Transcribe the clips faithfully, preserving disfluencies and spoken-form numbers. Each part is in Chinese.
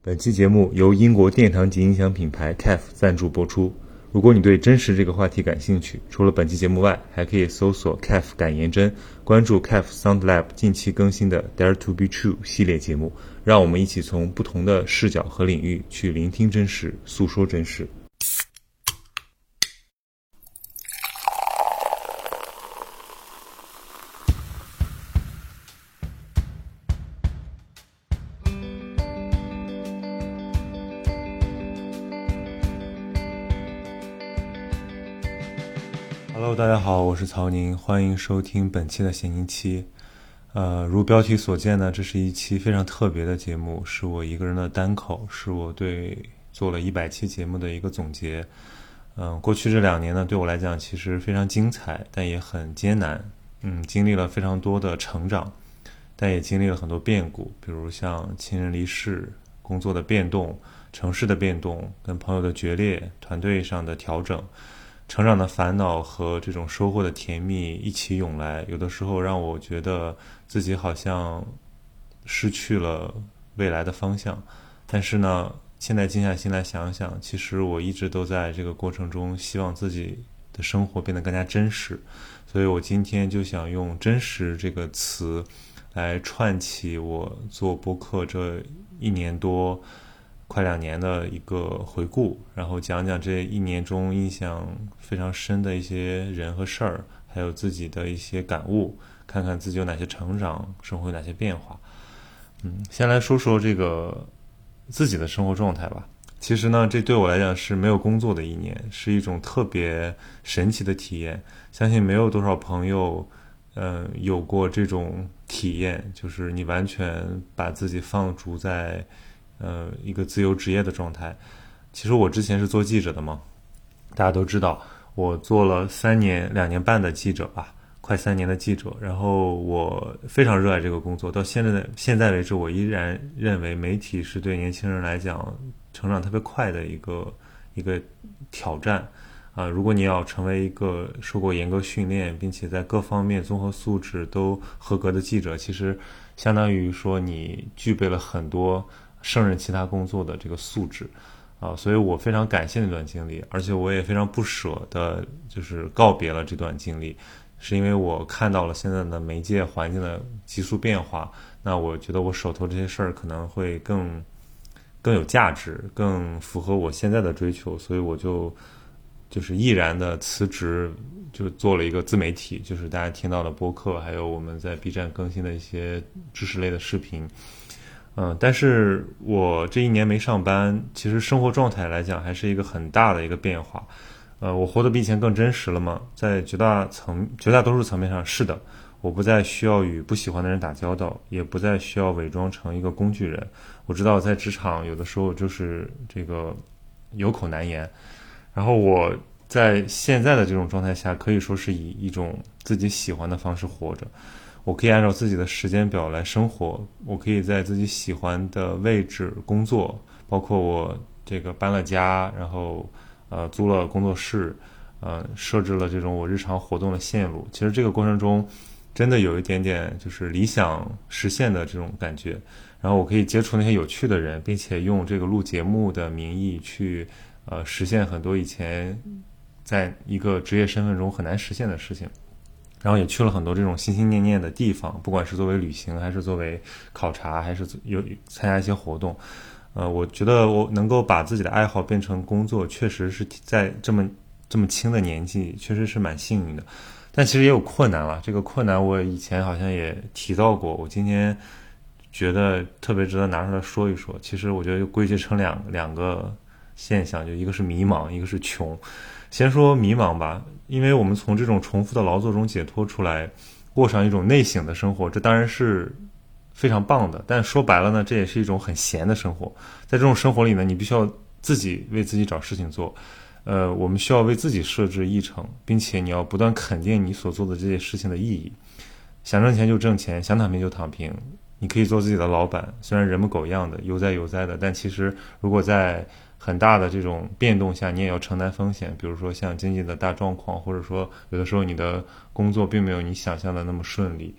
本期节目由英国殿堂级音响品牌 C A F 赞助播出。如果你对真实这个话题感兴趣，除了本期节目外，还可以搜索 C A F 感言真，关注 C A F Sound Lab 近期更新的 Dare to be True 系列节目，让我们一起从不同的视角和领域去聆听真实，诉说真实。Hello， 大家好，我是曹宁，欢迎收听本期的闲宁期。呃，如标题所见呢，这是一期非常特别的节目，是我一个人的单口，是我对做了一百期节目的一个总结。嗯、呃，过去这两年呢，对我来讲其实非常精彩，但也很艰难。嗯，经历了非常多的成长，但也经历了很多变故，比如像亲人离世、工作的变动、城市的变动、跟朋友的决裂、团队上的调整。成长的烦恼和这种收获的甜蜜一起涌来，有的时候让我觉得自己好像失去了未来的方向。但是呢，现在静下心来想想，其实我一直都在这个过程中希望自己的生活变得更加真实。所以我今天就想用真实这个词来串起我做播客这一年多快两年的一个回顾，然后讲讲这一年中印象非常深的一些人和事儿，还有自己的一些感悟，看看自己有哪些成长，生活有哪些变化。嗯，先来说说这个自己的生活状态吧。其实呢，这对我来讲是没有工作的一年，是一种特别神奇的体验。相信没有多少朋友嗯，有过这种体验，就是你完全把自己放逐在呃，一个自由职业的状态。其实我之前是做记者的嘛，大家都知道，我做了三年、两年半的记者吧，快三年的记者。然后我非常热爱这个工作，到现在的现在为止，我依然认为媒体是对年轻人来讲成长特别快的一个一个挑战啊、呃！如果你要成为一个受过严格训练，并且在各方面综合素质都合格的记者，其实相当于说你具备了很多胜任其他工作的这个素质啊，所以我非常感谢那段经历，而且我也非常不舍的，就是告别了这段经历，是因为我看到了现在的媒介环境的急速变化，那我觉得我手头这些事儿可能会更更有价值，更符合我现在的追求，所以我就就是毅然的辞职，就做了一个自媒体，就是大家听到的播客，还有我们在 B 站更新的一些知识类的视频。嗯，但是我这一年没上班，其实生活状态来讲还是一个很大的一个变化。呃，我活得比以前更真实了吗？在绝大层绝大多数层面上是的，我不再需要与不喜欢的人打交道，也不再需要伪装成一个工具人。我知道在职场有的时候就是这个有口难言，然后我在现在的这种状态下，可以说是以一种自己喜欢的方式活着。我可以按照自己的时间表来生活，我可以在自己喜欢的位置工作，包括我这个搬了家，然后呃租了工作室，呃设置了这种我日常活动的线路。其实这个过程中真的有一点点就是理想实现的这种感觉。然后我可以接触那些有趣的人，并且用这个录节目的名义去呃实现很多以前在一个职业身份中很难实现的事情。然后也去了很多这种心心念念的地方，不管是作为旅行，还是作为考察，还是有参加一些活动。呃，我觉得我能够把自己的爱好变成工作，确实是在这么这么轻的年纪，确实是蛮幸运的。但其实也有困难了，这个困难我以前好像也提到过，我今天觉得特别值得拿出来说一说。其实我觉得归结成两两个现象，就一个是迷茫，一个是穷。先说迷茫吧，因为我们从这种重复的劳作中解脱出来，过上一种内省的生活，这当然是非常棒的。但说白了呢，这也是一种很闲的生活。在这种生活里呢，你必须要自己为自己找事情做。呃，我们需要为自己设置议程，并且你要不断肯定你所做的这些事情的意义。想挣钱就挣钱，想躺平就躺平。你可以做自己的老板，虽然人模狗样的，悠哉悠哉的，但其实如果在很大的这种变动下，你也要承担风险，比如说像经济的大状况，或者说有的时候你的工作并没有你想象的那么顺利。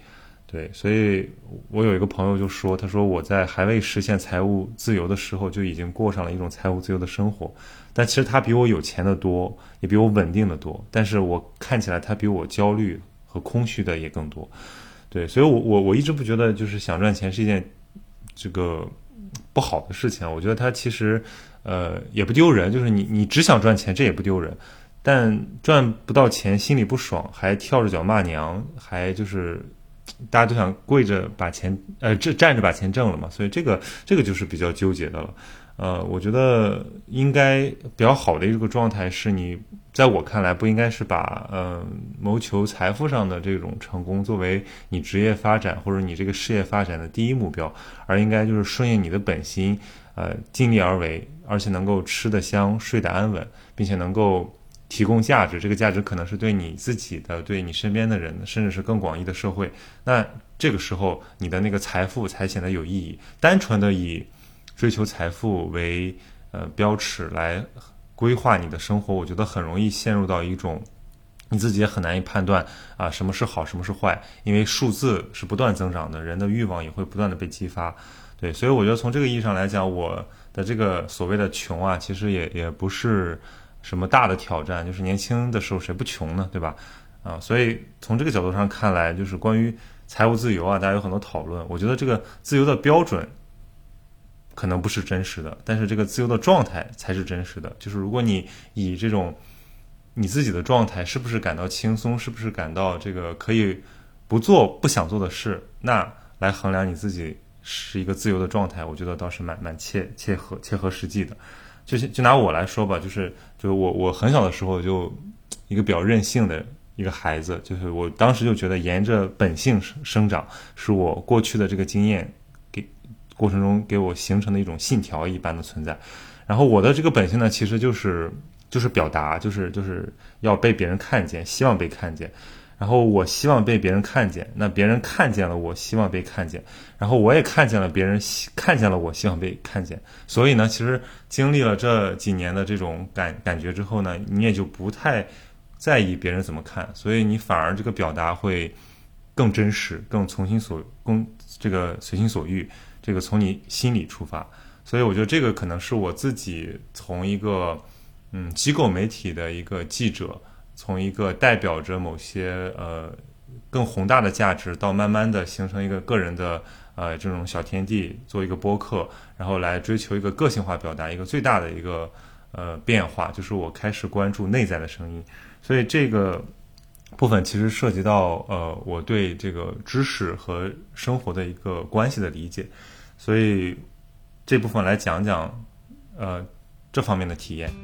对，所以我有一个朋友就说，他说我在还未实现财务自由的时候就已经过上了一种财务自由的生活，但其实他比我有钱的多，也比我稳定的多，但是我看起来他比我焦虑和空虚的也更多。对，所以我我我一直不觉得就是想赚钱是一件这个不好的事情，我觉得它其实呃也不丢人，就是你你只想赚钱这也不丢人，但赚不到钱心里不爽，还跳着脚骂娘，还就是大家都想跪着把钱呃这站着把钱挣了嘛，所以这个这个就是比较纠结的了。呃，我觉得应该比较好的一个状态是你，在我看来不应该是把呃谋求财富上的这种成功作为你职业发展或者你这个事业发展的第一目标，而应该就是顺应你的本心，呃，尽力而为，而且能够吃得香、睡得安稳，并且能够提供价值。这个价值可能是对你自己的、对你身边的人，甚至是更广义的社会。那这个时候，你的那个财富才显得有意义。单纯的以追求财富为呃标尺来规划你的生活，我觉得很容易陷入到一种你自己也很难以判断啊什么是好，什么是坏，因为数字是不断增长的，人的欲望也会不断的被激发。对，所以我觉得从这个意义上来讲，我的这个所谓的穷啊，其实也也不是什么大的挑战，就是年轻的时候谁不穷呢，对吧？啊，所以从这个角度上看来，就是关于财务自由啊，大家有很多讨论。我觉得这个自由的标准可能不是真实的，但是这个自由的状态才是真实的。就是如果你以这种你自己的状态是不是感到轻松，是不是感到这个可以不做不想做的事，那来衡量你自己是一个自由的状态，我觉得倒是蛮蛮切切合切合实际的。就就拿我来说吧，就是就是我我很小的时候就一个比较任性的一个孩子，就是我当时就觉得沿着本性生长是我过去的这个经验给过程中给我形成的一种信条一般的存在。然后我的这个本性呢，其实就是就是表达，就是就是要被别人看见，希望被看见。然后我希望被别人看见，那别人看见了我希望被看见，然后我也看见了别人看见了我希望被看见。所以呢，其实经历了这几年的这种感感觉之后呢，你也就不太在意别人怎么看，所以你反而这个表达会更真实，更从心所更这个随心所欲，这个从你心里出发。所以我觉得这个可能是我自己从一个嗯机构媒体的一个记者，从一个代表着某些呃更宏大的价值，到慢慢的形成一个个人的呃这种小天地，做一个播客，然后来追求一个个性化表达，一个最大的一个呃变化，就是我开始关注内在的声音。所以这个部分其实涉及到呃我对这个知识和生活的一个关系的理解，所以这部分来讲讲呃这方面的体验。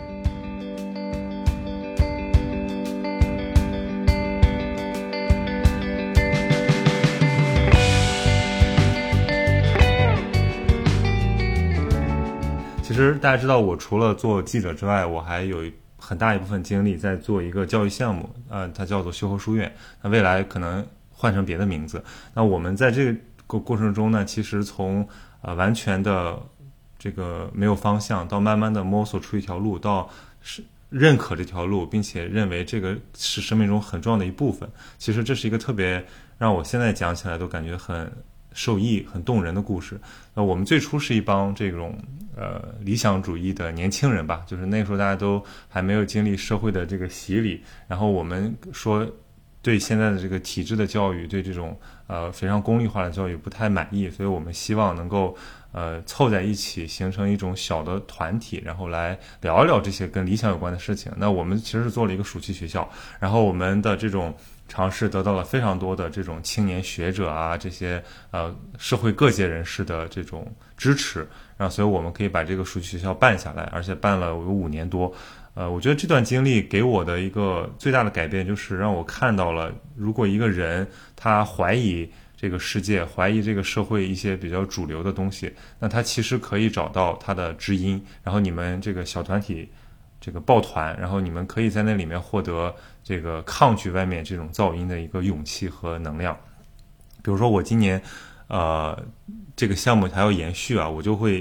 其实大家知道，我除了做记者之外，我还有很大一部分精力在做一个教育项目，呃，它叫做修和书院。那未来可能换成别的名字。那我们在这个过程中呢，其实从呃完全的这个没有方向，到慢慢的摸索出一条路，到是认可这条路，并且认为这个是生命中很重要的一部分。其实这是一个特别让我现在讲起来都感觉很受益、很动人的故事。那我们最初是一帮这种呃理想主义的年轻人吧，就是那时候大家都还没有经历社会的这个洗礼，然后我们说对现在的这个体制的教育，对这种呃非常功利化的教育不太满意，所以我们希望能够呃凑在一起，形成一种小的团体，然后来聊一聊这些跟理想有关的事情。那我们其实是做了一个暑期学校，然后我们的这种尝试得到了非常多的这种青年学者啊，这些呃社会各界人士的这种支持，然后所以我们可以把这个暑期学校办下来，而且办了有五年多。呃，我觉得这段经历给我的一个最大的改变，就是让我看到了，如果一个人他怀疑这个世界，怀疑这个社会一些比较主流的东西，那他其实可以找到他的知音，然后你们这个小团体这个抱团，然后你们可以在那里面获得这个抗拒外面这种噪音的一个勇气和能量。比如说我今年呃这个项目还要延续啊，我就会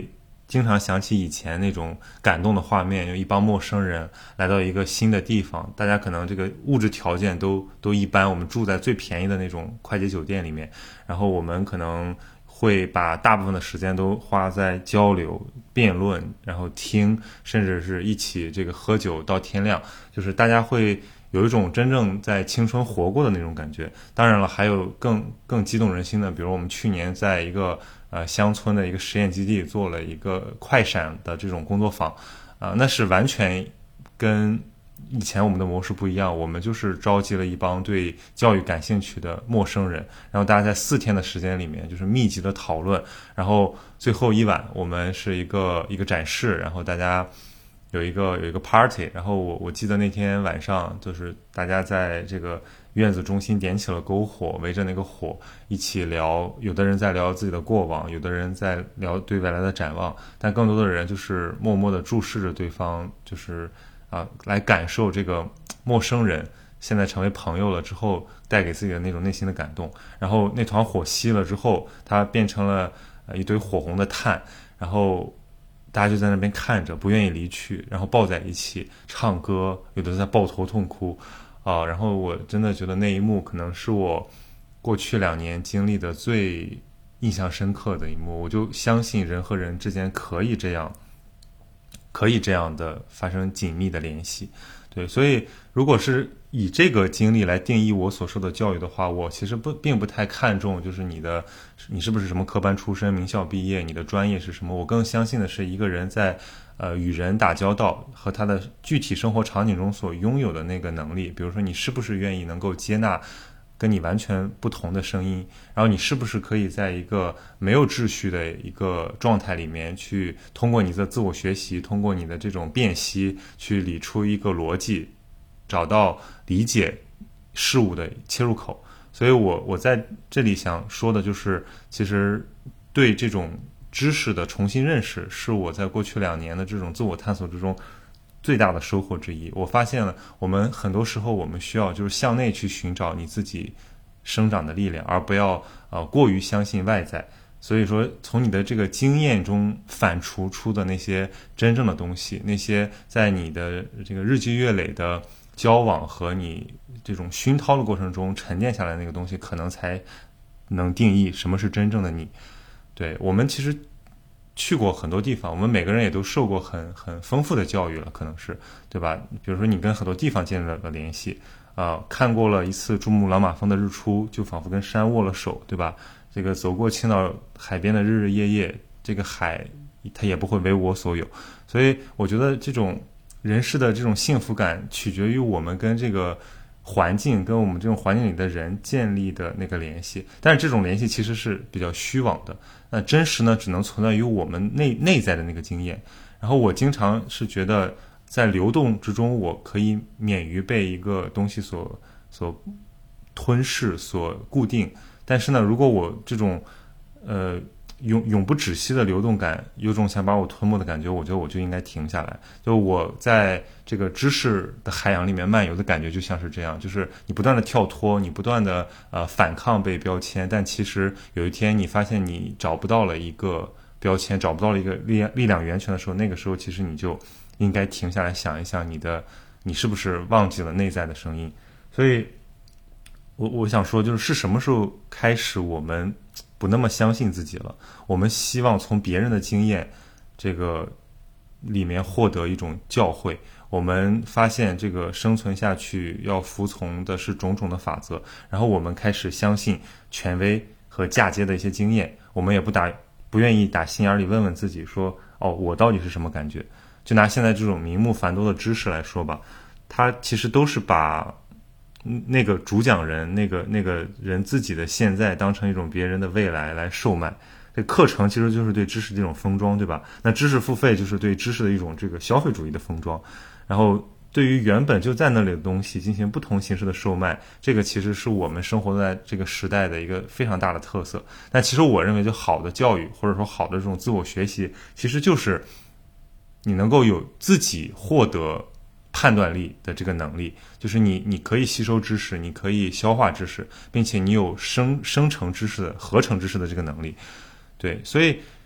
经常想起以前那种感动的画面，有一帮陌生人来到一个新的地方，大家可能这个物质条件都都一般，我们住在最便宜的那种快捷酒店里面，然后我们可能会把大部分的时间都花在交流、辩论，然后听，甚至是一起这个喝酒到天亮，就是大家会有一种真正在青春活过的那种感觉。当然了，还有更更激动人心的，比如我们去年在一个呃乡村的一个实验基地做了一个快闪的这种工作坊，啊、呃，那是完全跟以前我们的模式不一样，我们就是召集了一帮对教育感兴趣的陌生人，然后大家在四天的时间里面就是密集的讨论，然后最后一晚我们是一个一个展示，然后大家有一个有一个 party， 然后我我记得那天晚上就是大家在这个院子中心点起了篝火，围着那个火一起聊，有的人在聊自己的过往，有的人在聊对未来的展望，但更多的人就是默默地注视着对方，就是啊来感受这个陌生人现在成为朋友了之后带给自己的那种内心的感动。然后那团火熄了之后，它变成了一堆火红的炭，然后大家就在那边看着，不愿意离去，然后抱在一起唱歌，有的在抱头痛哭啊。然后我真的觉得那一幕可能是我过去两年经历的最印象深刻的一幕。我就相信人和人之间可以这样可以这样的发生紧密的联系。对，所以如果是以这个经历来定义我所受的教育的话，我其实不并不太看重就是你的你是不是什么科班出身、名校毕业，你的专业是什么。我更相信的是一个人在呃与人打交道和他的具体生活场景中所拥有的那个能力。比如说你是不是愿意能够接纳跟你完全不同的声音，然后你是不是可以在一个没有秩序的一个状态里面去通过你的自我学习，通过你的这种辨析去理出一个逻辑，找到理解事物的切入口。所以我我在这里想说的就是其实对这种知识的重新认识是我在过去两年的这种自我探索之中最大的收获之一。我发现了我们很多时候我们需要就是向内去寻找你自己生长的力量，而不要呃过于相信外在。所以说从你的这个经验中反刍出的那些真正的东西，那些在你的这个日积月累的交往和你这种熏陶的过程中沉淀下来的那个东西，可能才能定义什么是真正的你。对，我们其实去过很多地方，我们每个人也都受过很很丰富的教育了，可能是对吧？比如说你跟很多地方建立了联系啊、呃，看过了一次珠穆朗玛峰的日出，就仿佛跟山握了手，对吧？这个走过青岛海边的日日夜夜，这个海它也不会为我所有。所以我觉得这种人世的这种幸福感取决于我们跟这个环境跟我们这种环境里的人建立的那个联系，但是这种联系其实是比较虚妄的，那真实呢只能存在于我们内内在的那个经验。然后我经常是觉得在流动之中我可以免于被一个东西所所吞噬所固定，但是呢如果我这种呃永永不止息的流动感有种想把我吞没的感觉，我觉得我就应该停下来。就我在这个知识的海洋里面漫游的感觉就像是这样，就是你不断的跳脱，你不断的呃反抗被标签，但其实有一天你发现你找不到了一个标签，找不到了一个力力量源泉的时候，那个时候其实你就应该停下来想一想，你的你是不是忘记了内在的声音。所以我我想说就是是什么时候开始我们不那么相信自己了，我们希望从别人的经验这个里面获得一种教诲，我们发现这个生存下去要服从的是种种的法则，然后我们开始相信权威和嫁接的一些经验，我们也不打不愿意打心眼里问问自己说哦我到底是什么感觉。就拿现在这种名目繁多的知识来说吧，它其实都是把那个主讲人那个那个人自己的现在当成一种别人的未来来售卖。这课程其实就是对知识这种封装，对吧？那知识付费就是对知识的一种这个消费主义的封装，然后对于原本就在那里的东西进行不同形式的售卖，这个其实是我们生活在这个时代的一个非常大的特色。但其实我认为就好的教育或者说好的这种自我学习，其实就是你能够有自己获得判断力的这个能力，就是你你可以吸收知识，你可以消化知识，并且你有生生成知识的合成知识的这个能力。对，所以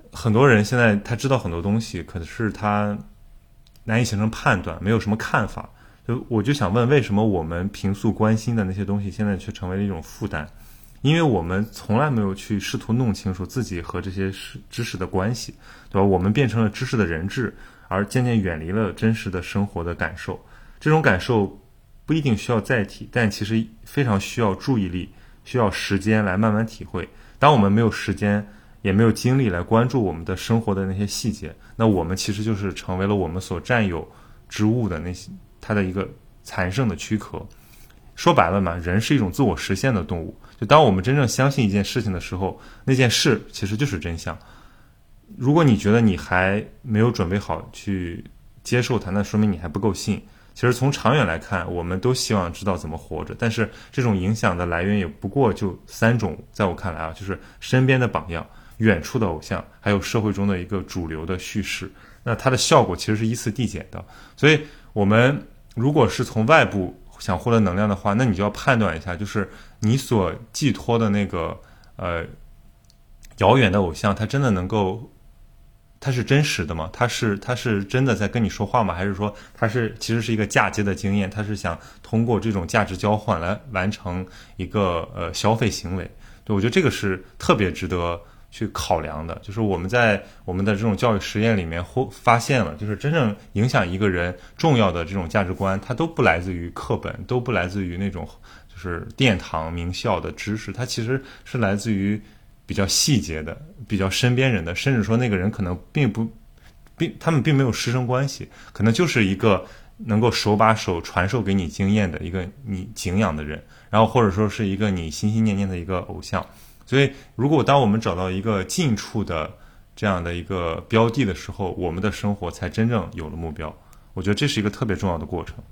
很多人现在他知道很多东西，可是他难以形成判断，没有什么看法。就我就想问，为什么我们平素关心的那些东西，现在却成为了一种负担？因为我们从来没有去试图弄清楚自己和这些知识的关系，对吧？我们变成了知识的人质，而渐渐远离了真实的生活的感受。这种感受不一定需要载体，但其实非常需要注意力，需要时间来慢慢体会。当我们没有时间也没有精力来关注我们的生活的那些细节，那我们其实就是成为了我们所占有之物的那些它的一个残剩的躯壳。说白了嘛，人是一种自我实现的动物。就当我们真正相信一件事情的时候，那件事其实就是真相。如果你觉得你还没有准备好去接受它，那说明你还不够信。其实从长远来看，我们都希望知道怎么活着，但是这种影响的来源也不过就三种，在我看来啊，就是身边的榜样、远处的偶像，还有社会中的一个主流的叙事。那它的效果其实是依次递减的。所以我们如果是从外部想获得能量的话，那你就要判断一下，就是你所寄托的那个呃遥远的偶像，它真的能够，它是真实的吗？它是它是真的在跟你说话吗？还是说它是其实是一个嫁接的经验？它是想通过这种价值交换来完成一个呃消费行为？对，我觉得这个是特别值得去考量的。就是我们在我们的这种教育实验里面发现了，就是真正影响一个人重要的这种价值观，它都不来自于课本，都不来自于那种就是殿堂名校的知识，它其实是来自于比较细节的、比较身边人的，甚至说那个人可能并不并他们并没有师生关系，可能就是一个能够手把手传授给你经验的一个你敬仰的人，然后或者说是一个你心心念念的一个偶像。所以如果当我们找到一个近处的这样的一个标的的时候，我们的生活才真正有了目标。我觉得这是一个特别重要的过程。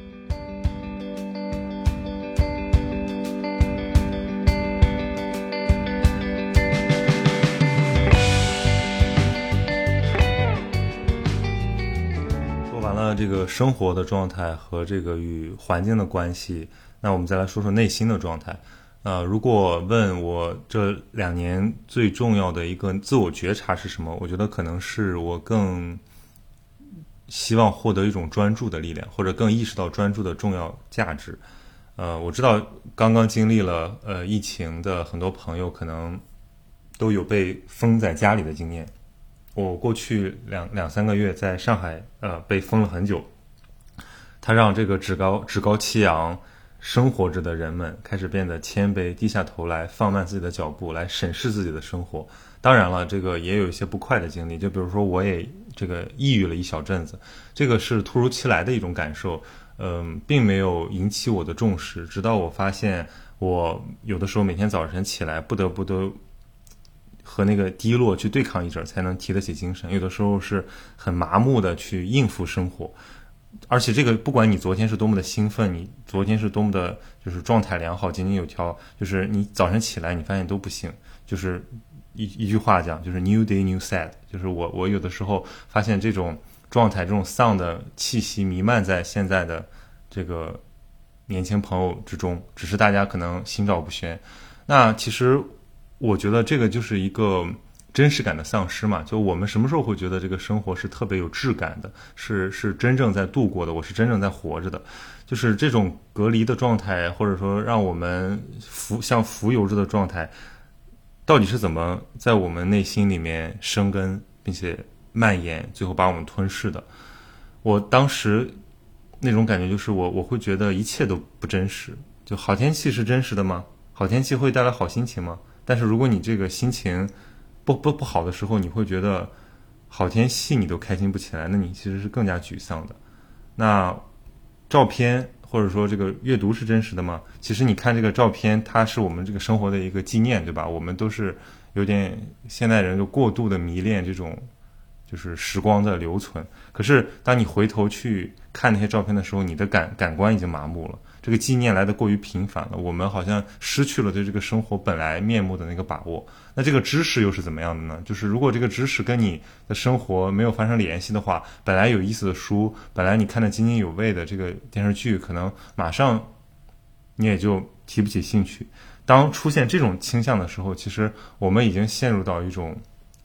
说完了这个生活的状态和这个与环境的关系，那我们再来说说内心的状态。呃，如果问我这两年最重要的一个自我觉察是什么，我觉得可能是我更希望获得一种专注的力量，或者更意识到专注的重要价值。呃，我知道刚刚经历了呃疫情的很多朋友可能都有被封在家里的经验。我过去两两三个月在上海呃被封了很久，它让这个趾高趾高气扬生活着的人们开始变得谦卑，低下头来，放慢自己的脚步，来审视自己的生活。当然了，这个也有一些不快的经历，就比如说我也这个抑郁了一小阵子，这个是突如其来的一种感受，嗯，并没有引起我的重视，直到我发现我有的时候每天早晨起来不得不都和那个低落去对抗一阵才能提得起精神，有的时候是很麻木的去应付生活。而且这个不管你昨天是多么的兴奋，你昨天是多么的就是状态良好井井有条，就是你早晨起来你发现都不行，就是一一句话讲，就是 new day new sad， 就是我我有的时候发现这种状态，这种丧的气息弥漫在现在的这个年轻朋友之中，只是大家可能心照不宣。那其实我觉得这个就是一个真实感的丧失嘛，就我们什么时候会觉得这个生活是特别有质感的，是是真正在度过的，我是真正在活着的。就是这种隔离的状态，或者说让我们浮像浮游着的状态，到底是怎么在我们内心里面生根并且蔓延，最后把我们吞噬的。我当时那种感觉就是我我会觉得一切都不真实。就好天气是真实的吗？好天气会带来好心情吗？但是如果你这个心情不不不好的时候，你会觉得好天气你都开心不起来，那你其实是更加沮丧的。那照片或者说这个阅读是真实的吗？其实你看这个照片，它是我们这个生活的一个纪念，对吧？我们都是有点现代人就过度的迷恋这种就是时光的留存。可是当你回头去看那些照片的时候，你的感感官已经麻木了，这个纪念来得过于频繁了，我们好像失去了对这个生活本来面目的那个把握。那这个知识又是怎么样的呢？就是如果这个知识跟你的生活没有发生联系的话，本来有意思的书，本来你看得津津有味的这个电视剧，可能马上你也就提不起兴趣。当出现这种倾向的时候，其实我们已经陷入到一种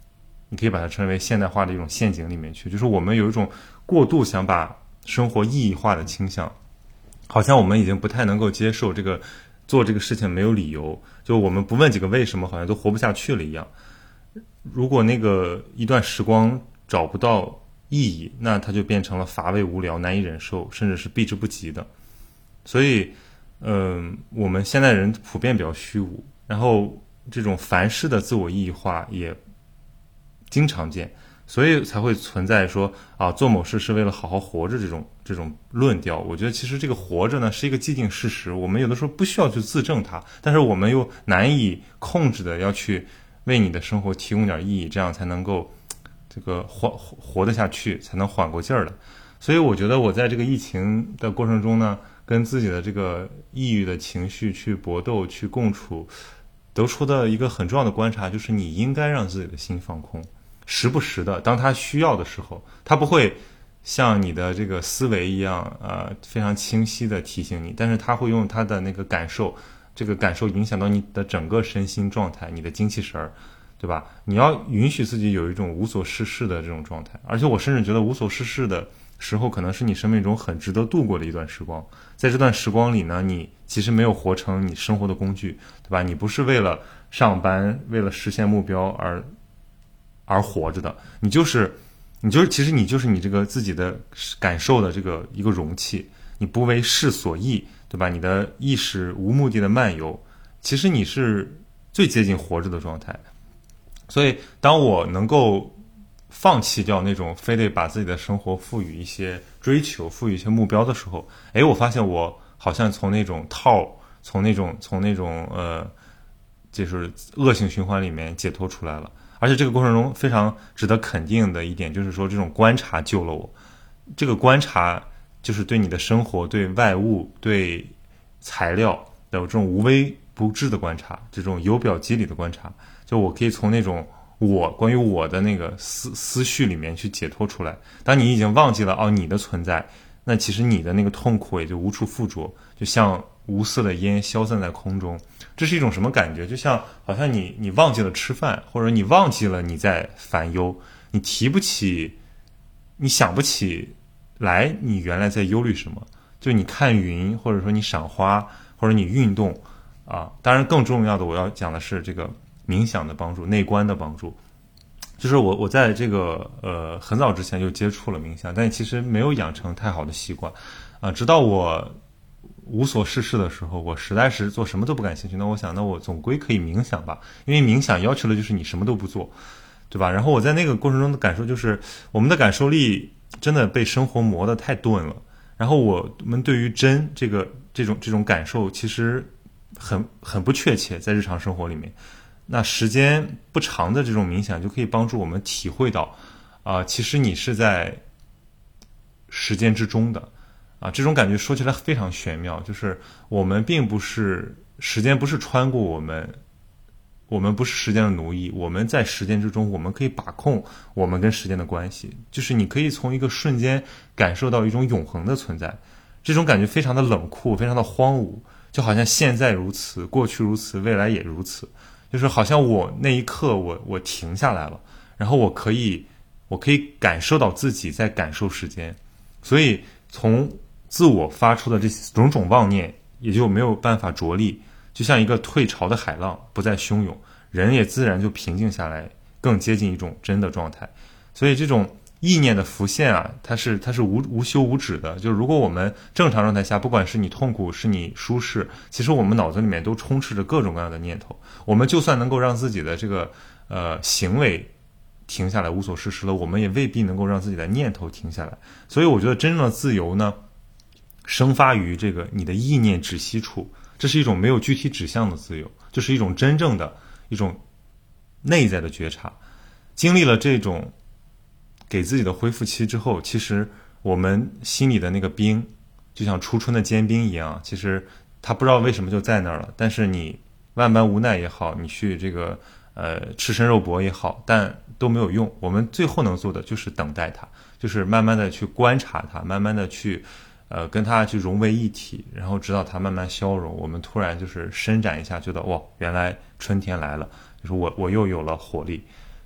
你可以把它称为现代化的一种陷阱里面去，就是我们有一种过度想把生活意义化的倾向，好像我们已经不太能够接受这个做这个事情没有理由，就我们不问几个为什么好像都活不下去了一样。如果那个一段时光找不到意义，那它就变成了乏味无聊难以忍受，甚至是避之不及的。所以嗯、呃，我们现代人普遍比较虚无，然后这种凡事的自我意义化也经常见，所以才会存在说啊，做某事是为了好好活着这种这种论调。我觉得其实这个活着呢是一个既定事实，我们有的时候不需要去自证它，但是我们又难以控制的要去为你的生活提供点意义，这样才能够这个活活得下去，才能缓过劲儿来。所以我觉得我在这个疫情的过程中呢，跟自己的这个抑郁的情绪去搏斗、去共处，得出的一个很重要的观察就是，你应该让自己的心放空，时不时的，当他需要的时候，他不会像你的这个思维一样，呃，非常清晰的提醒你，但是他会用他的那个感受，这个感受影响到你的整个身心状态，你的精气神儿。对吧？你要允许自己有一种无所事事的这种状态，而且我甚至觉得无所事事的时候，可能是你生命中很值得度过的一段时光。在这段时光里呢，你其实没有活成你生活的工具，对吧？你不是为了上班、为了实现目标而而活着的，你就是你就是其实你就是你这个自己的感受的这个一个容器，你不为事所役，对吧？你的意识无目的的漫游，其实你是最接近活着的状态。所以当我能够放弃掉那种非得把自己的生活赋予一些追求、赋予一些目标的时候，诶，我发现我好像从那种套从那种从那种呃就是恶性循环里面解脱出来了。而且这个过程中非常值得肯定的一点就是说，这种观察救了我。这个观察就是对你的生活、对外物、对材料的这种无微不至的观察，这种由表及里的观察，就我可以从那种我关于我的那个思思绪里面去解脱出来。当你已经忘记了哦你的存在，那其实你的那个痛苦也就无处附着，就像无色的烟消散在空中。这是一种什么感觉？就像好像你你忘记了吃饭，或者你忘记了你在烦忧，你提不起，你想不起来你原来在忧虑什么。就你看云，或者说你赏花，或者你运动啊。当然更重要的我要讲的是这个冥想的帮助，内观的帮助。就是我我在这个呃很早之前就接触了冥想，但其实没有养成太好的习惯啊。直到我无所事事的时候，我实在是做什么都不感兴趣，那我想那我总归可以冥想吧，因为冥想要求的就是你什么都不做，对吧？然后我在那个过程中的感受就是，我们的感受力真的被生活磨得太钝了。然后我们对于真这个这种这种感受其实很很不确切，在日常生活里面。那时间不长的这种冥想就可以帮助我们体会到啊、呃，其实你是在时间之中的啊，这种感觉说起来非常玄妙，就是我们并不是时间不是穿过我们，我们不是时间的奴役，我们在时间之中，我们可以把控我们跟时间的关系，就是你可以从一个瞬间感受到一种永恒的存在，这种感觉非常的冷酷，非常的荒芜，就好像现在如此，过去如此，未来也如此。就是好像我那一刻我我停下来了，然后我可以我可以感受到自己在感受时间，所以从自我发出的这种种妄念也就没有办法着力，就像一个退潮的海浪不再汹涌，人也自然就平静下来，更接近一种真的状态。所以这种意念的浮现啊，它是它是无无休无止的。就是如果我们正常状态下，不管是你痛苦是你舒适，其实我们脑子里面都充斥着各种各样的念头。我们就算能够让自己的这个呃行为停下来无所事事了，我们也未必能够让自己的念头停下来。所以我觉得真正的自由呢，生发于这个你的意念止息处，这是一种没有具体指向的自由，就是一种真正的一种内在的觉察。经历了这种给自己的恢复期之后，其实我们心里的那个冰就像初春的坚冰一样，其实它不知道为什么就在那儿了，但是你万般无奈也好，你去这个呃赤身肉搏也好，但都没有用。我们最后能做的就是等待它，就是慢慢的去观察它，慢慢的去呃跟它去融为一体，然后直到它慢慢消融，我们突然就是伸展一下，觉得哇，原来春天来了，就是我我又有了活力。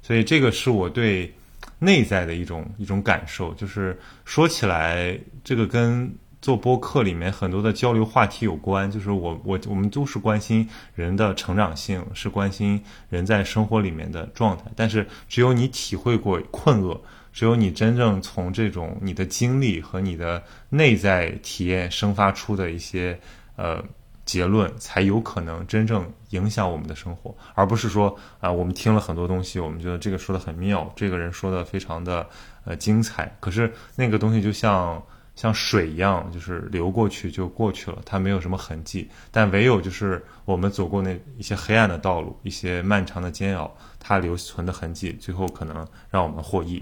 所以这个是我对内在的一种一种感受。就是说起来，这个跟做播客里面很多的交流话题有关，就是我我我们都是关心人的成长性，是关心人在生活里面的状态，但是只有你体会过困厄，只有你真正从这种你的经历和你的内在体验生发出的一些呃结论，才有可能真正影响我们的生活，而不是说啊、呃，我们听了很多东西，我们觉得这个说的很妙，这个人说的非常的呃精彩，可是那个东西就像像水一样，就是流过去就过去了，它没有什么痕迹。但唯有就是我们走过那一些黑暗的道路，一些漫长的煎熬，它留存的痕迹，最后可能让我们获益。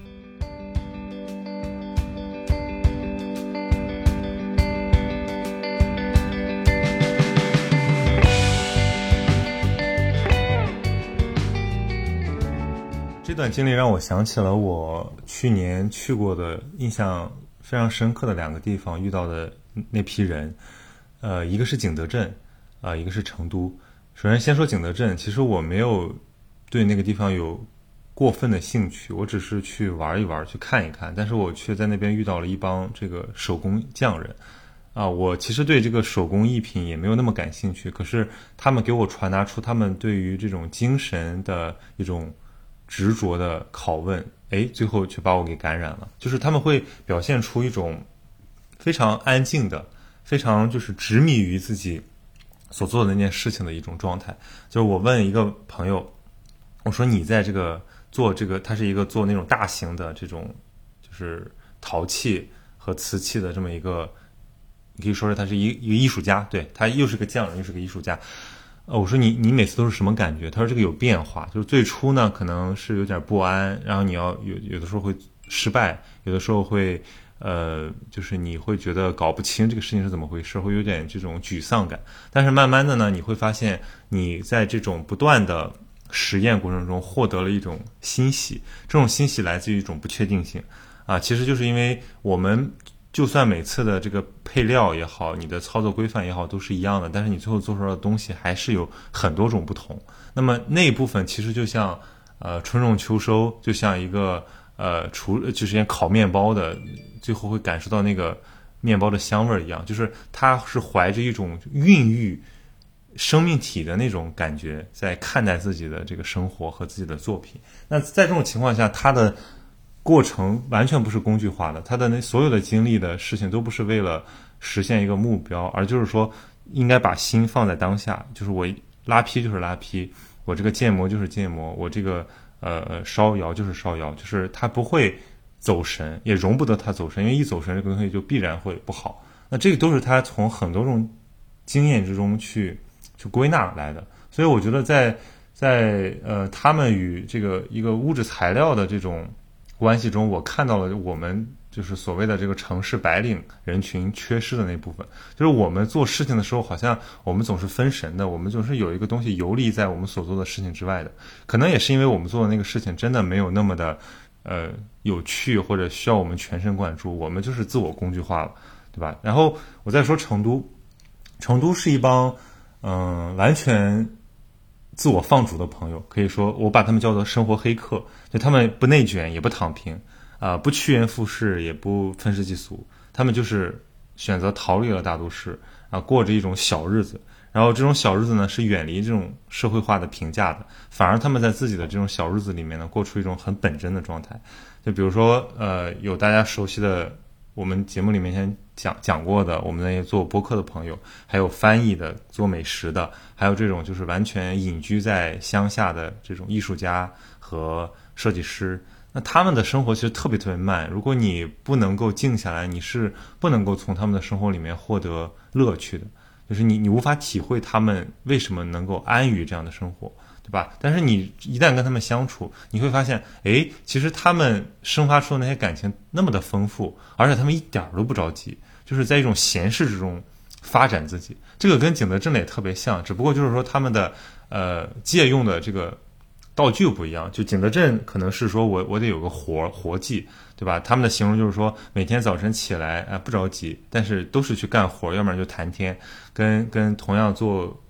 这段经历让我想起了我去年去过的印象非常深刻的两个地方遇到的那批人，呃，一个是景德镇，啊、呃，一个是成都。首先先说景德镇，其实我没有对那个地方有过分的兴趣，我只是去玩一玩，去看一看，但是我却在那边遇到了一帮这个手工匠人。啊，我其实对这个手工艺品也没有那么感兴趣，可是他们给我传达出他们对于这种精神的一种执着的拷问，哎，最后却把我给感染了。就是他们会表现出一种非常安静的，非常就是执迷于自己所做的那件事情的一种状态。就是我问一个朋友，我说你在这个做这个，他是一个做那种大型的这种就是陶器和瓷器的这么一个，你可以说是他是一一个艺术家，对，他又是个匠人，又是个艺术家。呃，我说你你每次都是什么感觉？他说这个有变化，就是最初呢可能是有点不安，然后你要有有的时候会失败，有的时候会呃，就是你会觉得搞不清这个事情是怎么回事，会有点这种沮丧感。但是慢慢的呢，你会发现你在这种不断的实验过程中获得了一种欣喜，这种欣喜来自于一种不确定性啊，其实就是因为我们就算每次的这个配料也好，你的操作规范也好都是一样的，但是你最后做出来的东西还是有很多种不同。那么那一部分其实就像呃春种秋收，就像一个呃厨就是烤面包的，最后会感受到那个面包的香味一样，就是它是怀着一种孕育生命体的那种感觉在看待自己的这个生活和自己的作品。那在这种情况下，它的过程完全不是工具化的，他的那所有的经历的事情都不是为了实现一个目标，而就是说应该把心放在当下，就是我拉坯就是拉坯，我这个建模就是建模，我这个呃烧窑就是烧窑，就是他不会走神，也容不得他走神，因为一走神这个东西就必然会不好。那这个都是他从很多种经验之中去去归纳来的。所以我觉得在在呃他们与这个一个物质材料的这种关系中，我看到了我们就是所谓的这个城市白领人群缺失的那部分，就是我们做事情的时候好像我们总是分神的，我们总是有一个东西游离在我们所做的事情之外的，可能也是因为我们做的那个事情真的没有那么的呃有趣，或者需要我们全神贯注，我们就是自我工具化了，对吧？然后我再说成都，成都是一帮嗯、呃、完全自我放逐的朋友，可以说我把他们叫做生活黑客，就他们不内卷也不躺平啊、呃，不趋炎附势也不愤世嫉俗，他们就是选择逃离了大都市啊，过着一种小日子。然后这种小日子呢是远离这种社会化的评价的，反而他们在自己的这种小日子里面呢过出一种很本真的状态。就比如说呃有大家熟悉的我们节目里面先讲讲过的，我们那些做播客的朋友，还有翻译的，做美食的，还有这种就是完全隐居在乡下的这种艺术家和设计师，那他们的生活其实特别特别慢，如果你不能够静下来，你是不能够从他们的生活里面获得乐趣的，就是你你无法体会他们为什么能够安于这样的生活，对吧？但是你一旦跟他们相处，你会发现，诶，其实他们生发出的那些感情那么的丰富，而且他们一点都不着急，就是在一种闲适之中发展自己。这个跟景德镇也特别像，只不过就是说他们的呃借用的这个道具不一样。就景德镇可能是说我我得有个活活计，对吧？他们的形容就是说每天早晨起来啊、呃、不着急，但是都是去干活，要不然就谈天，跟跟同样做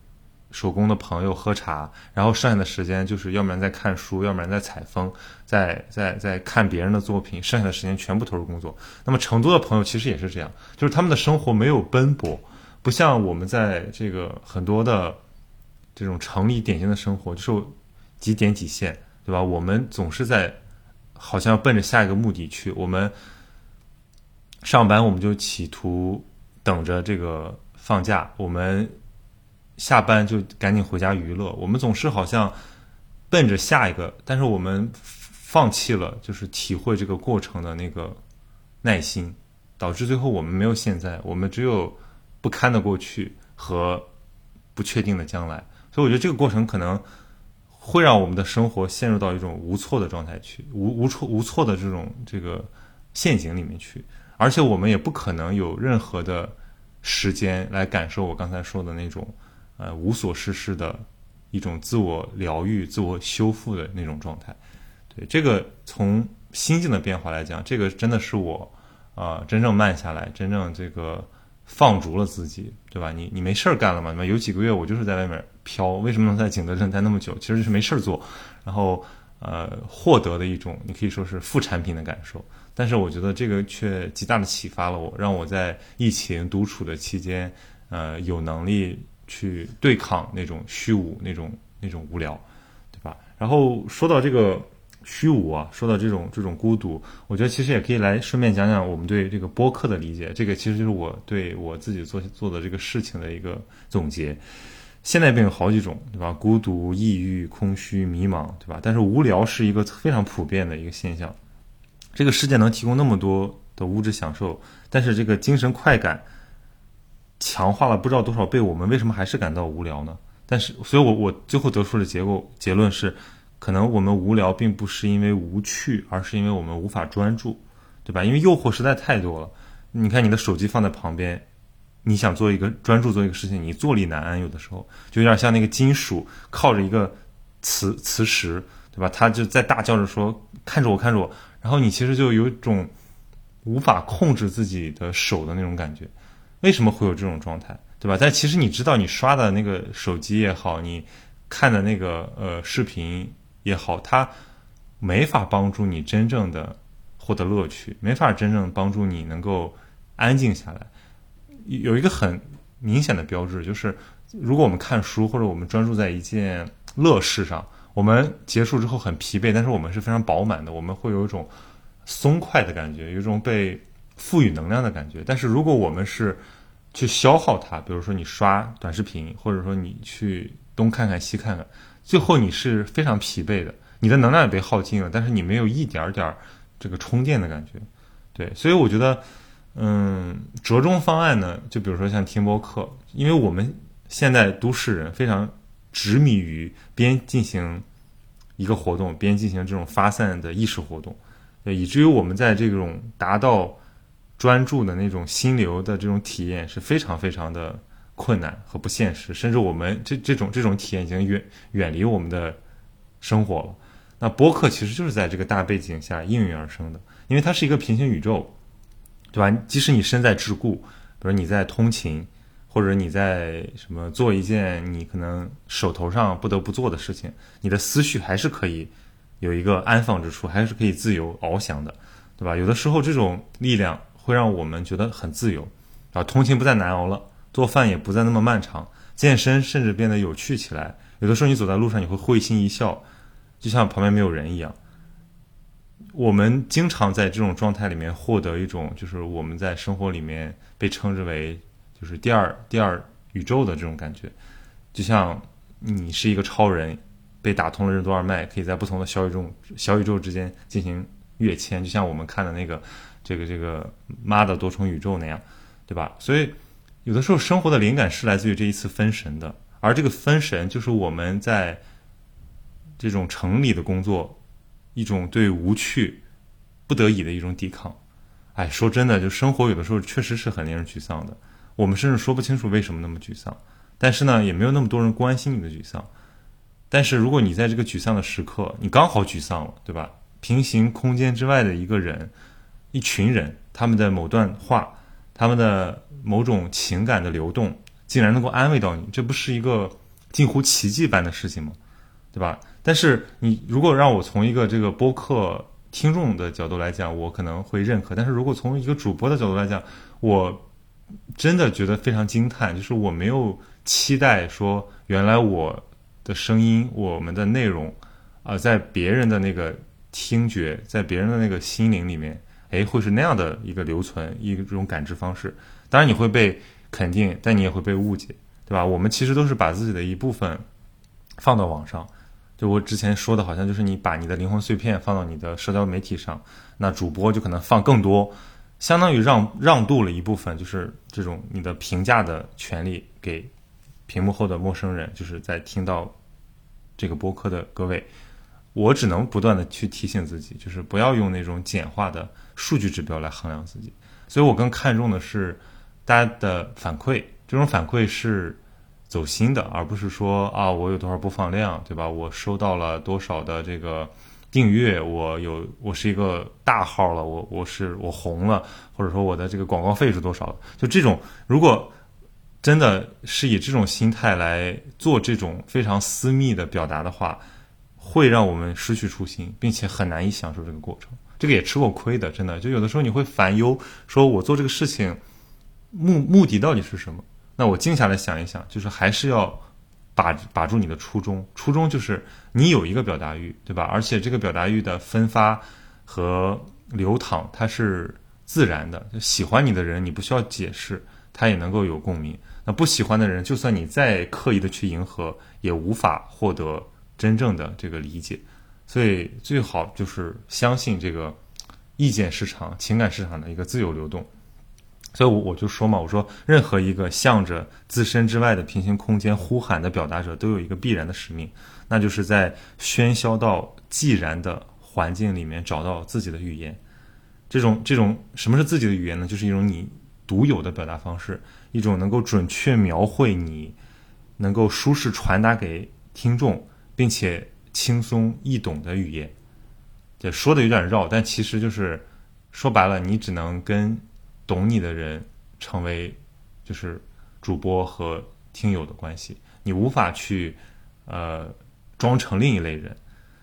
手工的朋友喝茶，然后剩下的时间就是要不然在看书，要不然在采风，在在在看别人的作品，剩下的时间全部投入工作。那么成都的朋友其实也是这样，就是他们的生活没有奔波，不像我们在这个很多的这种城里典型的生活，就是几点几线，对吧？我们总是在好像奔着下一个目的去，我们上班我们就企图等着这个放假，我们下班就赶紧回家娱乐，我们总是好像奔着下一个，但是我们放弃了就是体会这个过程的那个耐心，导致最后我们没有现在，我们只有不堪的过去和不确定的将来。所以我觉得这个过程可能会让我们的生活陷入到一种无措的状态去，无无措无措的这种这个陷阱里面去，而且我们也不可能有任何的时间来感受我刚才说的那种呃无所事事的一种自我疗愈、自我修复的那种状态。对，这个从心境的变化来讲，这个真的是我啊、呃、真正慢下来，真正这个放逐了自己，对吧？你你没事儿干了嘛？有几个月我就是在外面飘，为什么能在景德镇待那么久？其实就是没事儿做，然后呃获得的一种你可以说是副产品的感受。但是我觉得这个却极大的启发了我，让我在疫情独处的期间，呃有能力去对抗那种虚无、那种那种无聊，对吧？然后说到这个虚无啊，说到这种这种孤独，我觉得其实也可以来顺便讲讲我们对这个播客的理解。这个其实就是我对我自己做做的这个事情的一个总结。现代病有好几种，对吧？孤独、抑郁、空虚、迷茫，对吧？但是无聊是一个非常普遍的一个现象。这个世界能提供那么多的物质享受，但是这个精神快感强化了不知道多少倍，我们为什么还是感到无聊呢？但是，所以我我最后得出的结果结论是，可能我们无聊并不是因为无趣，而是因为我们无法专注，对吧？因为诱惑实在太多了。你看你的手机放在旁边，你想做一个专注做一个事情，你坐立难安，有的时候就有点像那个金属靠着一个磁磁石，对吧？它就在大叫着说看着我看着我，然后你其实就有一种无法控制自己的手的那种感觉。为什么会有这种状态，对吧？但其实你知道你刷的那个手机也好，你看的那个呃视频也好，它没法帮助你真正的获得乐趣，没法真正帮助你能够安静下来。有一个很明显的标志，就是如果我们看书或者我们专注在一件乐事上，我们结束之后很疲惫，但是我们是非常饱满的，我们会有一种松快的感觉，有一种被赋予能量的感觉。但是如果我们是去消耗它，比如说你刷短视频，或者说你去东看看西看看，最后你是非常疲惫的，你的能量也被耗尽了，但是你没有一点点这个充电的感觉。对，所以我觉得嗯，折中方案呢，就比如说像听播客，因为我们现在都市人非常执迷于边进行一个活动边进行这种发散的意识活动，对，以至于我们在这种达到专注的那种心流的这种体验是非常非常的困难和不现实，甚至我们这这种这种体验已经远远离我们的生活了。那播客其实就是在这个大背景下应运而生的，因为它是一个平行宇宙，对吧？即使你身在桎梏，比如你在通勤，或者你在什么做一件你可能手头上不得不做的事情，你的思绪还是可以有一个安放之处，还是可以自由翱翔的，对吧？有的时候这种力量会让我们觉得很自由，啊，通勤不再难熬了，做饭也不再那么漫长，健身甚至变得有趣起来。有的时候你走在路上，你会会心一笑，就像旁边没有人一样。我们经常在这种状态里面获得一种，就是我们在生活里面被称之为就是第二第二宇宙的这种感觉，就像你是一个超人，被打通了任督二脉，可以在不同的小宇宙小宇宙之间进行跃迁，就像我们看的那个这个这个妈的多重宇宙那样，对吧？所以有的时候生活的灵感是来自于这一次分神的，而这个分神就是我们在这种城里的工作一种对无趣不得已的一种抵抗。哎，说真的，就生活有的时候确实是很令人沮丧的，我们甚至说不清楚为什么那么沮丧，但是呢也没有那么多人关心你的沮丧。但是如果你在这个沮丧的时刻，你刚好沮丧了，对吧？平行空间之外的一个人，一群人，他们的某段话，他们的某种情感的流动竟然能够安慰到你，这不是一个近乎奇迹般的事情吗？对吧？但是你如果让我从一个这个播客听众的角度来讲，我可能会认可。但是如果从一个主播的角度来讲，我真的觉得非常惊叹，就是我没有期待说，原来我的声音、我们的内容，啊、呃，在别人的那个听觉，在别人的那个心灵里面，哎，会是那样的一个留存，一种感知方式。当然你会被肯定，但你也会被误解，对吧？我们其实都是把自己的一部分放到网上。就我之前说的，好像就是你把你的灵魂碎片放到你的社交媒体上，那主播就可能放更多，相当于让让渡了一部分，就是这种你的评价的权利给屏幕后的陌生人，就是在听到这个播客的各位。我只能不断的去提醒自己，就是不要用那种简化的数据指标来衡量自己。所以我更看重的是大家的反馈，这种反馈是走心的，而不是说啊我有多少播放量，对吧？我收到了多少的这个订阅，我有我是一个大号了，我我是我红了，或者说我的这个广告费是多少？就这种，如果真的是以这种心态来做这种非常私密的表达的话，会让我们失去初心，并且很难以享受这个过程。这个也吃过亏的，真的，就有的时候你会烦忧，说我做这个事情目目的到底是什么？那我静下来想一想，就是还是要把把住你的初衷，初衷就是你有一个表达欲，对吧？而且这个表达欲的分发和流淌，它是自然的。就喜欢你的人，你不需要解释，他也能够有共鸣。那不喜欢的人，就算你再刻意的去迎合，也无法获得真正的这个理解。所以最好就是相信这个意见市场、情感市场的一个自由流动。所以我我就说嘛，我说任何一个向着自身之外的平行空间呼喊的表达者，都有一个必然的使命，那就是在喧嚣到寂然的环境里面找到自己的语言。这种这种什么是自己的语言呢？就是一种你独有的表达方式，一种能够准确描绘你，能够舒适传达给听众，并且轻松易懂的语言。这说的有点绕，但其实就是说白了，你只能跟懂你的人成为就是主播和听友的关系，你无法去呃装成另一类人。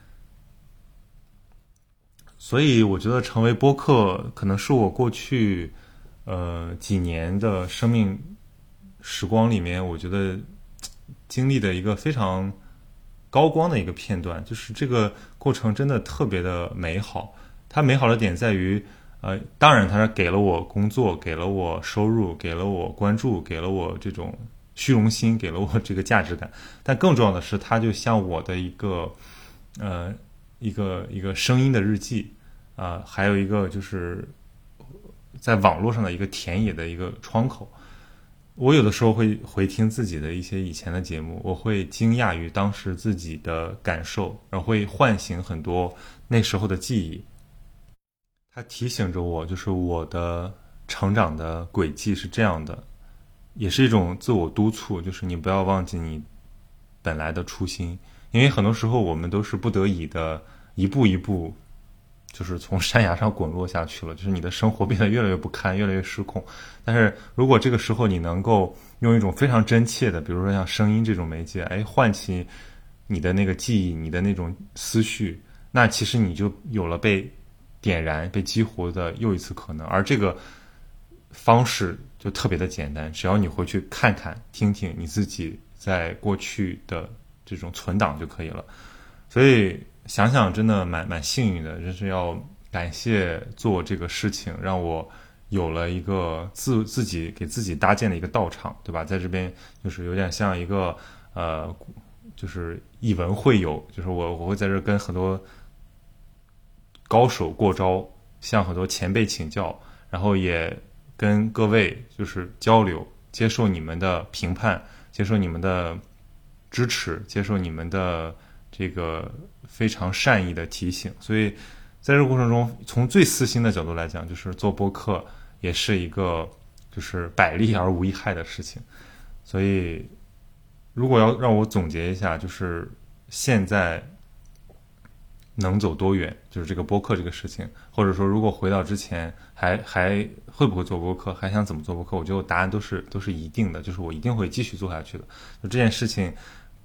所以我觉得成为播客可能是我过去呃几年的生命时光里面，我觉得经历的一个非常高光的一个片段。就是这个过程真的特别的美好，它美好的点在于呃，当然它是给了我工作，给了我收入，给了我关注，给了我这种虚荣心，给了我这个价值感。但更重要的是，它就像我的一个呃一个一个声音的日记啊、呃，还有一个就是在网络上的一个田野的一个窗口。我有的时候会回听自己的一些以前的节目，我会惊讶于当时自己的感受，然后会唤醒很多那时候的记忆。它提醒着我，就是我的成长的轨迹是这样的，也是一种自我督促，就是你不要忘记你本来的初心。因为很多时候我们都是不得已的一步一步就是从山崖上滚落下去了，就是你的生活变得越来越不堪，越来越失控。但是如果这个时候你能够用一种非常真切的，比如说像声音这种媒介，哎，唤起你的那个记忆，你的那种思绪，那其实你就有了被点燃、被激活的又一次可能。而这个方式就特别的简单，只要你回去看看、听听你自己在过去的这种存档就可以了。所以想想真的蛮蛮幸运的，真是要感谢做这个事情，让我有了一个自自己给自己搭建的一个道场，对吧？在这边就是有点像一个呃，就是以文会友，就是我我会在这跟很多高手过招，向很多前辈请教，然后也跟各位就是交流，接受你们的评判，接受你们的支持，接受你们的这个非常善意的提醒。所以在这个过程中，从最私心的角度来讲，就是做播客也是一个就是百利而无一害的事情。所以如果要让我总结一下，就是现在能走多远，就是这个播客这个事情，或者说如果回到之前还还会不会做播客，还想怎么做播客，我觉得答案都是都是一定的，就是我一定会继续做下去的。就这件事情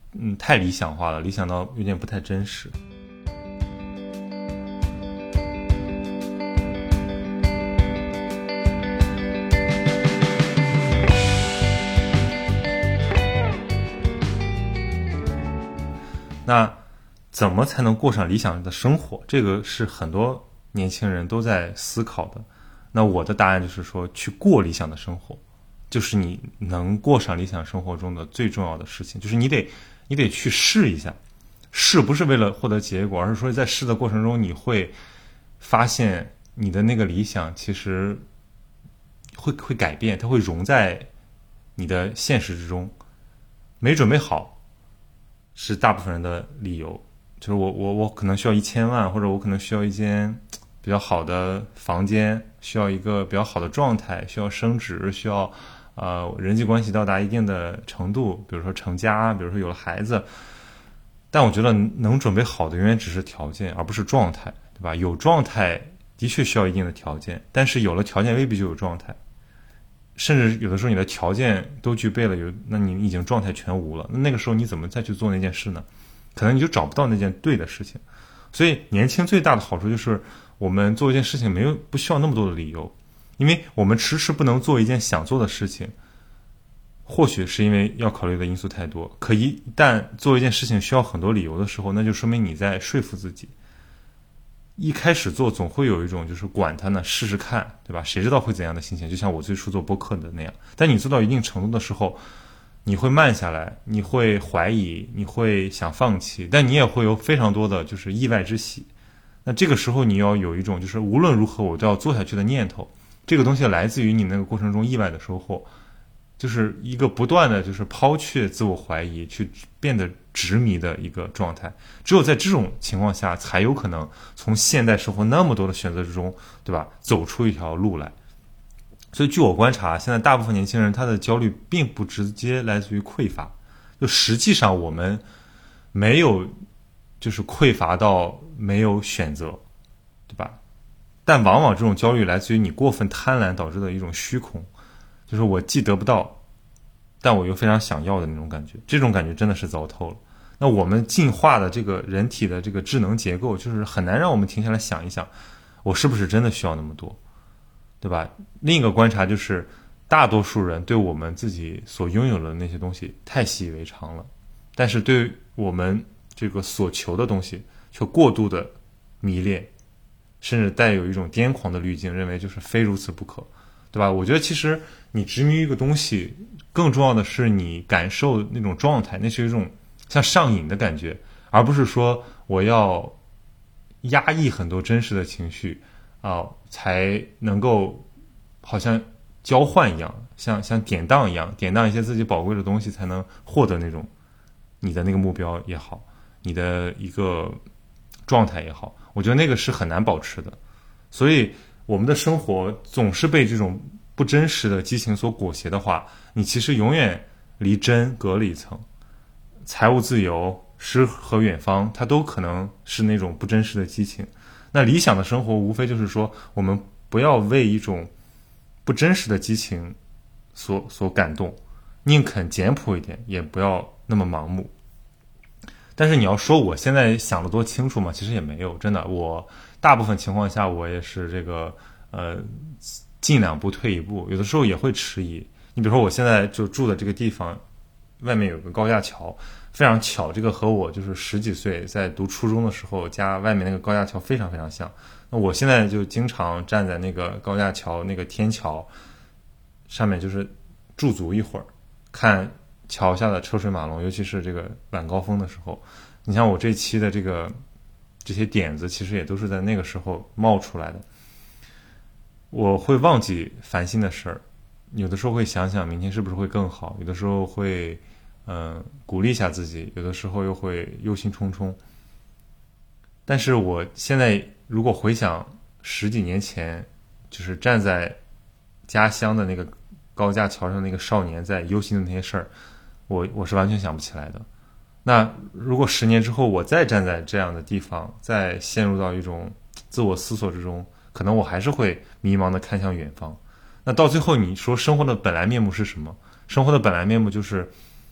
嗯太理想化了，理想到有点不太真实。那怎么才能过上理想的生活？这个是很多年轻人都在思考的。那我的答案就是说，去过理想的生活，就是你能过上理想生活中的最重要的事情，就是你得你得去试一下。试不是为了获得结果，而是说在试的过程中，你会发现你的那个理想其实会会改变，它会融在你的现实之中。没准备好是大部分人的理由，就是我我我可能需要一千万，或者我可能需要一间比较好的房间，需要一个比较好的状态，需要升职，需要呃人际关系到达一定的程度，比如说成家，比如说有了孩子。但我觉得能准备好的永远只是条件，而不是状态，对吧？有状态的确需要一定的条件，但是有了条件未必就有状态。甚至有的时候你的条件都具备了，有那你已经状态全无了，那那个时候你怎么再去做那件事呢？可能你就找不到那件对的事情。所以年轻最大的好处就是我们做一件事情没有不需要那么多的理由，因为我们迟迟不能做一件想做的事情，或许是因为要考虑的因素太多。可一旦做一件事情需要很多理由的时候，那就说明你在说服自己。一开始做总会有一种就是管它呢，试试看，对吧？谁知道会怎样的心情？就像我最初做播客的那样。但你做到一定程度的时候，你会慢下来，你会怀疑，你会想放弃，但你也会有非常多的就是意外之喜。那这个时候你要有一种就是无论如何我都要做下去的念头。这个东西来自于你那个过程中意外的收获，就是一个不断的就是抛却自我怀疑，去变得执迷的一个状态。只有在这种情况下，才有可能从现代生活那么多的选择之中，对吧，走出一条路来。所以据我观察，现在大部分年轻人他的焦虑并不直接来自于匮乏，就实际上我们没有就是匮乏到没有选择，对吧？但往往这种焦虑来自于你过分贪婪导致的一种虚空，就是我既得不到，但我又非常想要的那种感觉。这种感觉真的是糟透了。那我们进化的这个人体的这个智能结构，就是很难让我们停下来想一想，我是不是真的需要那么多，对吧？另一个观察就是，大多数人对我们自己所拥有的那些东西太习以为常了，但是对我们这个所求的东西却过度的迷恋，甚至带有一种癫狂的滤镜，认为就是非如此不可，对吧？我觉得其实你执迷一个东西，更重要的是你感受那种状态，那是一种像上瘾的感觉，而不是说我要压抑很多真实的情绪啊、呃，才能够好像交换一样，像像典当一样，典当一些自己宝贵的东西，才能获得那种你的那个目标也好，你的一个状态也好，我觉得那个是很难保持的。所以我们的生活总是被这种不真实的激情所裹挟的话，你其实永远离真隔了一层。财务自由、诗和远方，它都可能是那种不真实的激情。那理想的生活无非就是说，我们不要为一种不真实的激情所所感动，宁肯简朴一点，也不要那么盲目。但是你要说我现在想得多清楚嘛，其实也没有，真的，我大部分情况下我也是这个呃进两步退一步，有的时候也会迟疑。你比如说我现在就住的这个地方外面有个高架桥，非常巧，这个和我就是十几岁在读初中的时候家外面那个高架桥非常非常像。那我现在就经常站在那个高架桥那个天桥上面，就是驻足一会儿，看桥下的车水马龙，尤其是这个晚高峰的时候。你像我这期的这个这些点子，其实也都是在那个时候冒出来的。我会忘记烦心的事儿，有的时候会想想明天是不是会更好，有的时候会嗯、呃、鼓励一下自己，有的时候又会忧心忡忡。但是我现在如果回想十几年前，就是站在家乡的那个高架桥上那个少年在忧心的那些事儿，我我是完全想不起来的。那如果十年之后我再站在这样的地方，再陷入到一种自我思索之中，可能我还是会迷茫的看向远方。那到最后你说生活的本来面目是什么？生活的本来面目就是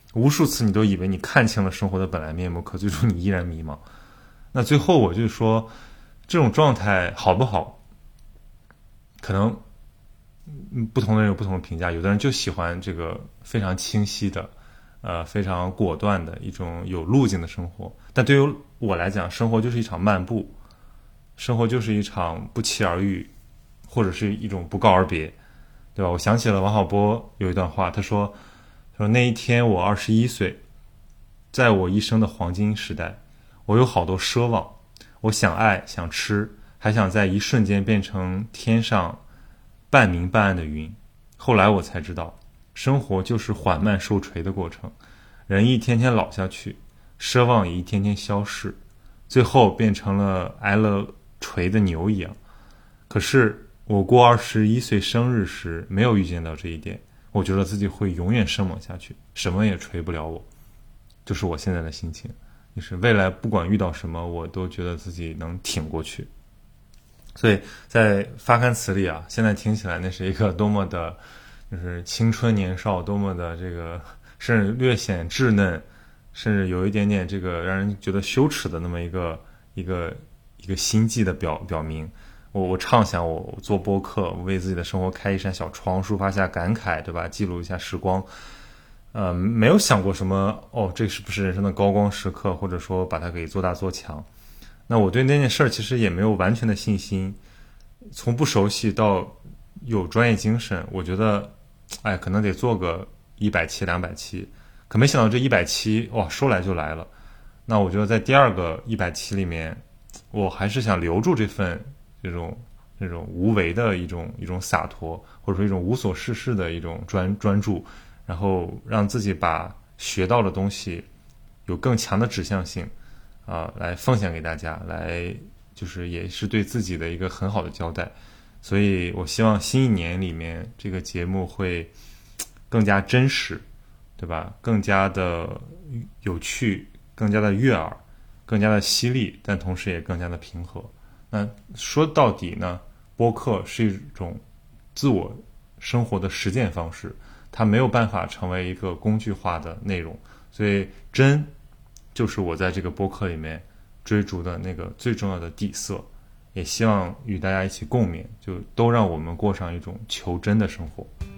无数次你都以为你看清了生活的本来面目，可最终你依然迷茫。那最后我就说，这种状态好不好？可能不同的人有不同的评价，有的人就喜欢这个非常清晰的，呃，非常果断的一种有路径的生活。但对于我来讲，生活就是一场漫步，生活就是一场不期而遇，或者是一种不告而别，对吧？我想起了王小波有一段话，他说：“他说那一天我二十一岁，在我一生的黄金时代，我有好多奢望，我想爱，想吃，还想在一瞬间变成天上半明半暗的云。后来我才知道，生活就是缓慢受锤的过程，人一天天老下去，奢望也一天天消逝，最后变成了挨了锤的牛一样。可是我过二十一岁生日时没有预见到这一点，我觉得自己会永远生猛下去，什么也锤不了我。就是我现在的心情，就是未来不管遇到什么，我都觉得自己能挺过去。所以在发刊词里啊，现在听起来那是一个多么的就是青春年少，多么的这个甚至略显稚嫩，甚至有一点点这个让人觉得羞耻的那么一个一个一个心迹的表表明。我我畅想我做播客，为自己的生活开一扇小窗，抒发下感慨，对吧？记录一下时光。呃，没有想过什么哦，这是不是人生的高光时刻，或者说把它给做大做强。那我对那件事儿其实也没有完全的信心，从不熟悉到有专业精神，我觉得，哎，可能得做个一百期、两百期，可没想到这一百期哇，说来就来了。那我觉得在第二个一百期里面，我还是想留住这份这种这种无为的一种一种洒脱，或者说一种无所事事的一种专专注，然后让自己把学到的东西有更强的指向性啊、呃，来奉献给大家，来就是也是对自己的一个很好的交代。所以我希望新一年里面这个节目会更加真实，对吧？更加的有趣，更加的悦耳，更加的犀利，但同时也更加的平和。那说到底呢，播客是一种自我生活的实践方式，它没有办法成为一个工具化的内容，所以真就是我在这个播客里面追逐的那个最重要的底色，也希望与大家一起共勉，就都让我们过上一种求真的生活。